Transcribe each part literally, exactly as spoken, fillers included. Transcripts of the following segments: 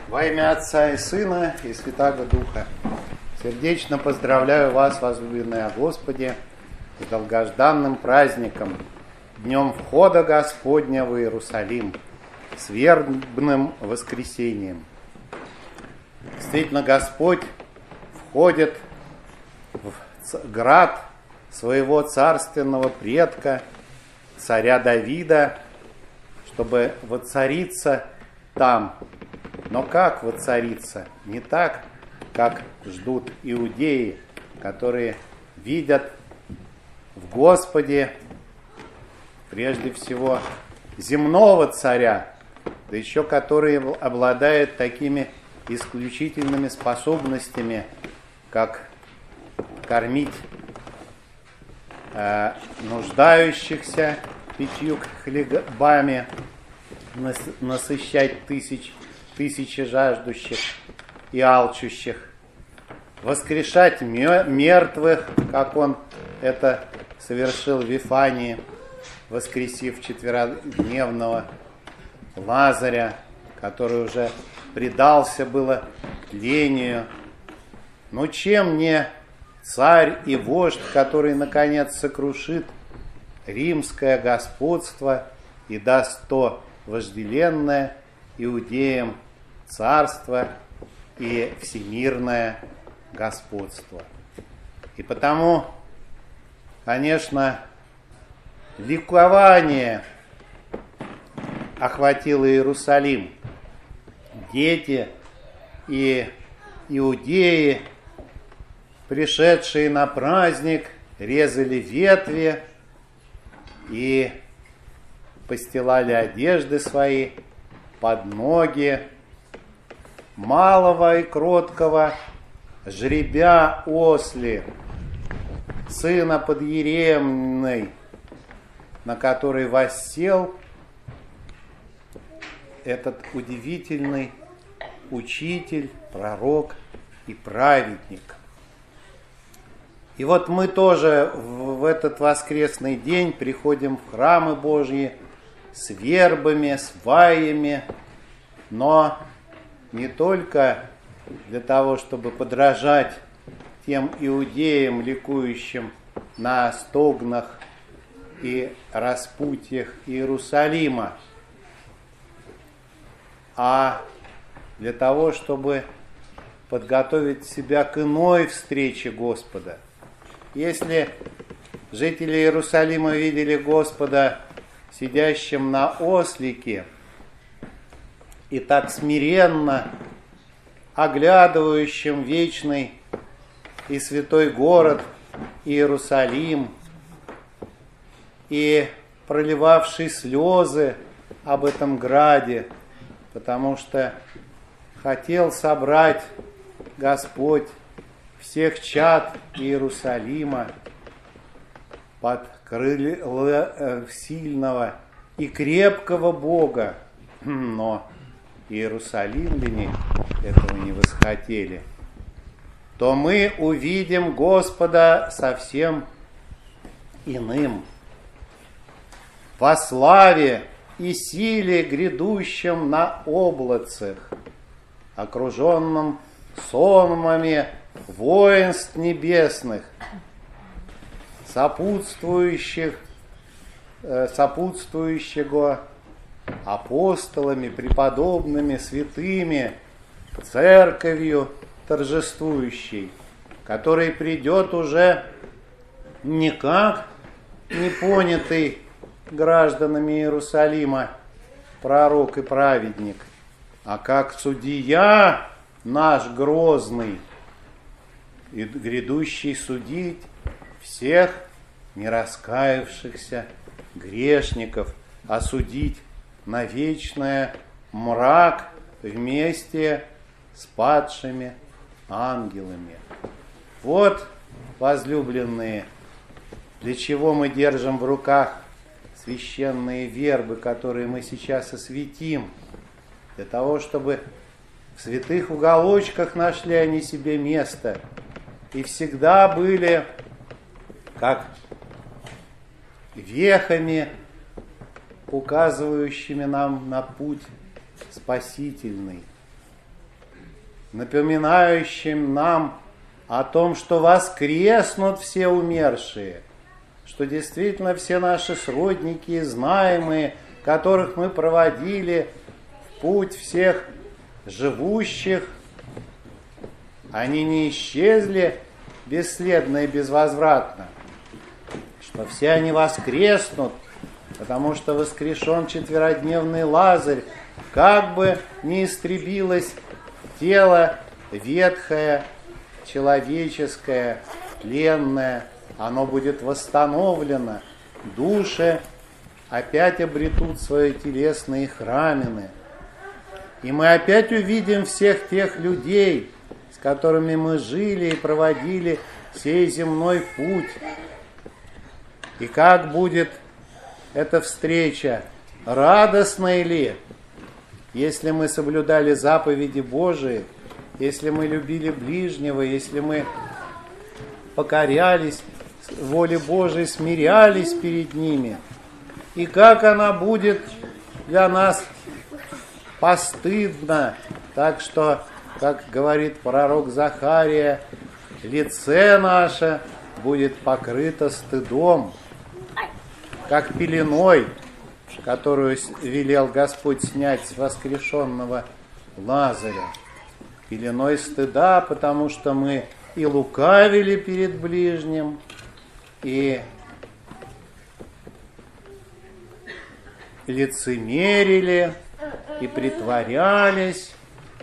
Во имя Отца и Сына и Святаго Духа сердечно поздравляю вас, возлюбленные о Господе, с долгожданным праздником, днем входа Господня в Иерусалим, с вербным воскресением. Действительно, Господь входит в град своего царственного предка, царя Давида, чтобы воцариться там. Но как воцариться? Не так, как ждут иудеи, которые видят в Господе прежде всего земного царя, да еще который обладает такими исключительными способностями, как кормить э, нуждающихся пятью хлебами, насыщать тысяч тысячи жаждущих и алчущих, воскрешать мертвых, как он это совершил в Вифании, воскресив четверодневного Лазаря, который уже предался было тлению. Но чем не царь и вождь, который наконец сокрушит римское господство и даст то вожделенное иудеям царство и всемирное господство. И потому, конечно, ликование охватило Иерусалим. Дети и иудеи, пришедшие на праздник, резали ветви и постилали одежды свои под ноги малого и кроткого жребя осли, сына подъеремной, на который воссел этот удивительный учитель, пророк и праведник. И вот мы тоже в этот воскресный день приходим в храмы Божьи с вербами, с ваями, но не только для того, чтобы подражать тем иудеям, ликующим на стогнах и распутьях Иерусалима, а для того, чтобы подготовить себя к иной встрече Господа. Если жители Иерусалима видели Господа сидящим на ослике и так смиренно оглядывающим вечный и святой город Иерусалим и проливавший слезы об этом граде, потому что хотел собрать Господь всех чад Иерусалима под крылья сильного и крепкого Бога, но иерусалимляне этого не восхотели, то мы увидим Господа совсем иным, во славе и силе грядущем на облацах, окруженном сонмами воинств небесных, сопутствующих, э, сопутствующего апостолами, преподобными, святыми, церковью торжествующей, который придет уже не как непонятый гражданами Иерусалима пророк и праведник, а как судья наш грозный, и грядущий судить всех нераскаявшихся грешников, осудить на вечное мрак вместе с падшими ангелами. Вот, возлюбленные, для чего мы держим в руках священные вербы, которые мы сейчас осветим, для того, чтобы в святых уголочках нашли они себе место и всегда были как вехами, указывающими нам на путь спасительный. напоминающим нам о том, что воскреснут все умершие, что действительно все наши сродники, знаемые, которых мы проводили в путь всех живущих, они не исчезли бесследно и безвозвратно, что все они воскреснут, потому что воскрешен четверодневный Лазарь, как бы не истребилось тело ветхое, человеческое, тленное, оно будет восстановлено, души опять обретут свои телесные храмины. И мы опять увидим всех тех людей, с которыми мы жили и проводили сей земной путь. И как будет эта встреча? Радостной ли? Если мы соблюдали заповеди Божии, если мы любили ближнего, если мы покорялись воле Божией, смирялись перед ними. И как она будет для нас постыдна. Так что, как говорит пророк Захария, лице наше будет покрыто стыдом, как пеленой, которую велел Господь снять с воскрешенного Лазаря. Пеленой стыда, потому что мы и лукавили перед ближним, и лицемерили, и притворялись,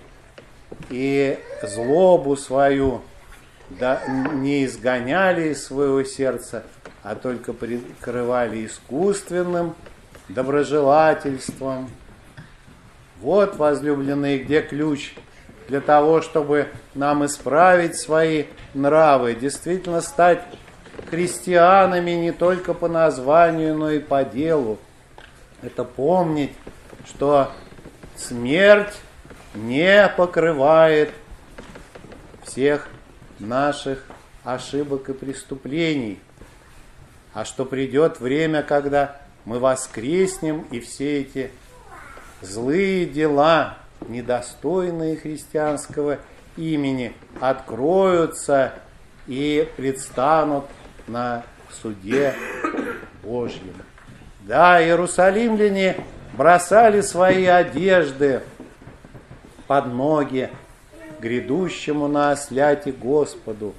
и злобу свою да, не изгоняли из своего сердца, а только прикрывали искусственным доброжелательством. Вот, возлюбленные, где ключ для того, чтобы нам исправить свои нравы, действительно стать христианами не только по названию, но и по делу. Это помнить, что смерть не покрывает всех наших ошибок и преступлений, а что придет время, когда мы воскреснем, и все эти злые дела, недостойные христианского имени, откроются и предстанут на суде Божьем. Да, иерусалимляне бросали свои одежды под ноги грядущему на осляте Господу.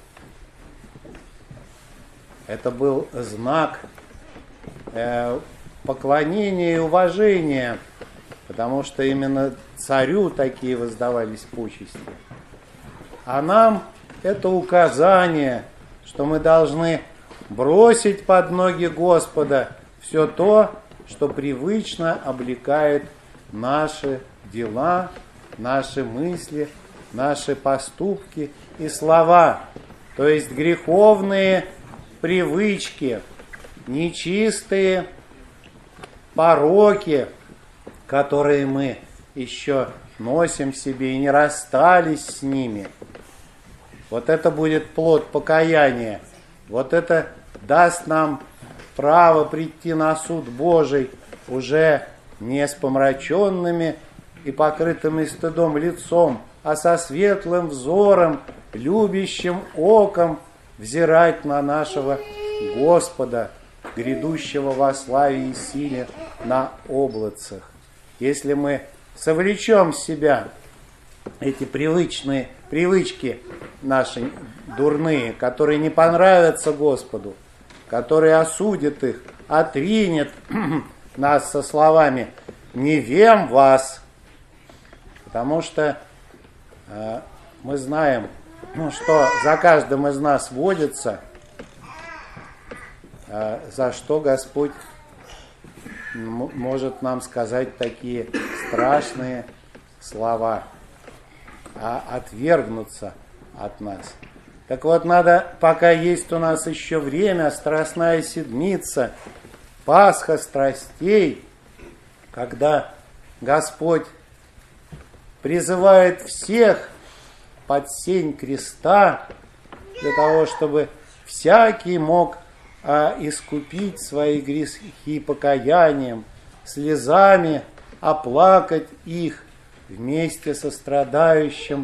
Это был знак э, поклонения и уважения, потому что именно царю такие воздавались почести. А нам это указание, что мы должны бросить под ноги Господа все то, что привычно облекает наши дела, наши мысли, наши поступки и слова, то есть греховные привычки, нечистые пороки, которые мы еще носим в себе и не расстались с ними. Вот это будет плод покаяния. Вот это даст нам право прийти на суд Божий уже не с помраченными и покрытыми стыдом лицом, а со светлым взором, любящим оком взирать на нашего Господа, грядущего во славе и силе на облацах. Если мы совлечем в себя эти привычные привычки наши дурные, которые не понравятся Господу, которые осудят их, отринет нас со словами «не вем вас», потому что э, мы знаем, ну, что за каждым из нас водится, э, за что Господь м- может нам сказать такие страшные слова, а отвергнуться от нас. Так вот, надо, пока есть у нас еще время, Страстная Седмица, Пасха страстей, когда Господь призывает всех под сень креста для того, чтобы всякий мог а, искупить свои грехи покаянием, слезами оплакать их вместе со страдающим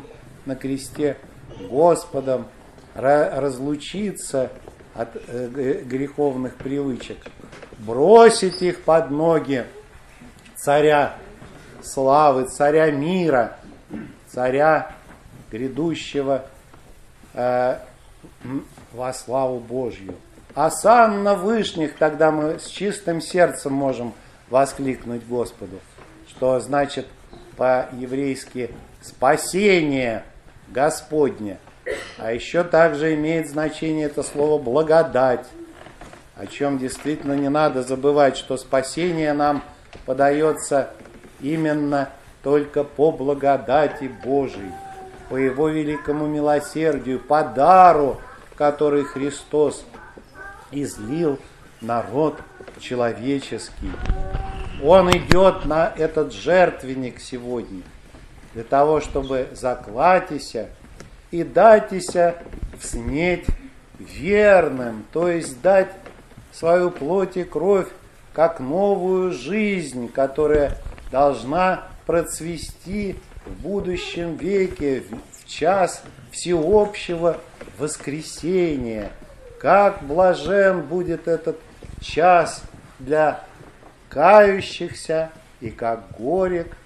на кресте Господом, разлучиться от греховных привычек, бросить их под ноги царя славы, царя мира, царя грядущего э, во славу Божью. Осанна вышних, тогда мы с чистым сердцем можем воскликнуть Господу, что значит по-еврейски спасение Господне. А еще также имеет значение это слово благодать, о чем действительно не надо забывать, что спасение нам подается именно только по благодати Божией, по Его великому милосердию, по дару, который Христос излил народ человеческий. Он идет на этот жертвенник сегодня для того, чтобы заклатися и датися вснеть верным, то есть дать свою плоть и кровь как новую жизнь, которая должна процвести в будущем веке, в час всеобщего воскресения. Как блажен будет этот час для кающихся и как горек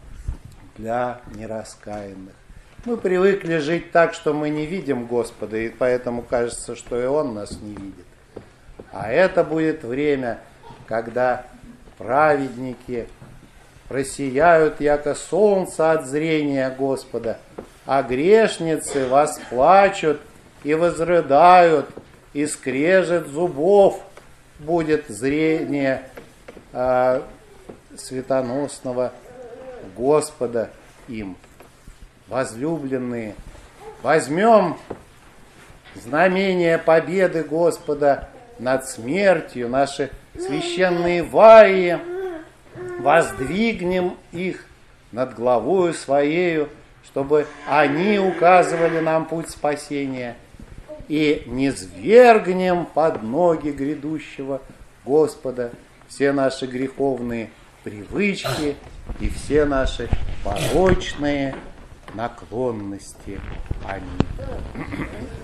для нераскаянных. Мы привыкли жить так, что мы не видим Господа, и поэтому кажется, что и Он нас не видит. А это будет время, когда праведники просияют, яко солнце от зрения Господа, а грешницы восплачут и возрыдают, и скрежет зубов будет зрение э, светоносного Господа им. Возлюбленные, возьмем знамение победы Господа над смертью, наши священные ваи, воздвигнем их над главою Своею, чтобы они указывали нам путь спасения, и низвергнем под ноги грядущего Господа все наши греховные привычки и все наши порочные наклонности. Аминь.